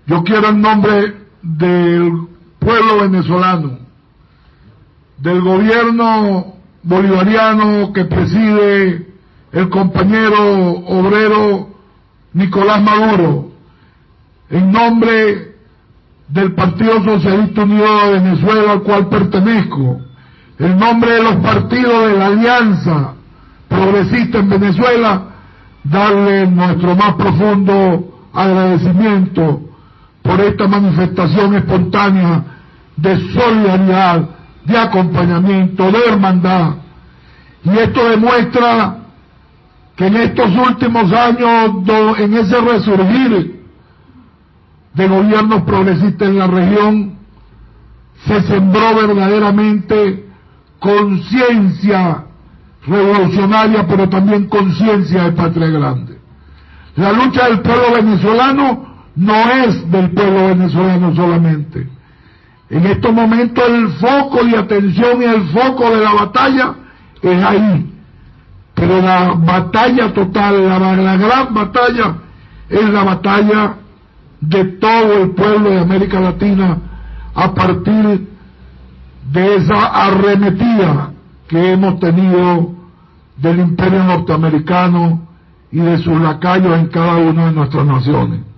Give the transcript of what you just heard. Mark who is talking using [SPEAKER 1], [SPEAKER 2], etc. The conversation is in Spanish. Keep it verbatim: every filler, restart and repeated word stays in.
[SPEAKER 1] Yo quiero en nombre del pueblo venezolano, del gobierno bolivariano que preside el compañero obrero Nicolás Maduro, en nombre del Partido Socialista Unido de Venezuela al cual pertenezco, en nombre de los partidos de la Alianza Progresista en Venezuela, darle nuestro más profundo agradecimiento por esta manifestación espontánea de solidaridad, de acompañamiento, de hermandad. Y esto demuestra que en estos últimos años, en ese resurgir de gobiernos progresistas en la región, se sembró verdaderamente conciencia revolucionaria, pero también conciencia de patria grande. La lucha del pueblo venezolano no es del pueblo venezolano solamente. En estos momentos el foco de atención y el foco de la batalla es ahí. Pero la batalla total, la, la gran batalla, es la batalla de todo el pueblo de América Latina a partir de esa arremetida que hemos tenido del imperio norteamericano y de sus lacayos en cada una de nuestras naciones.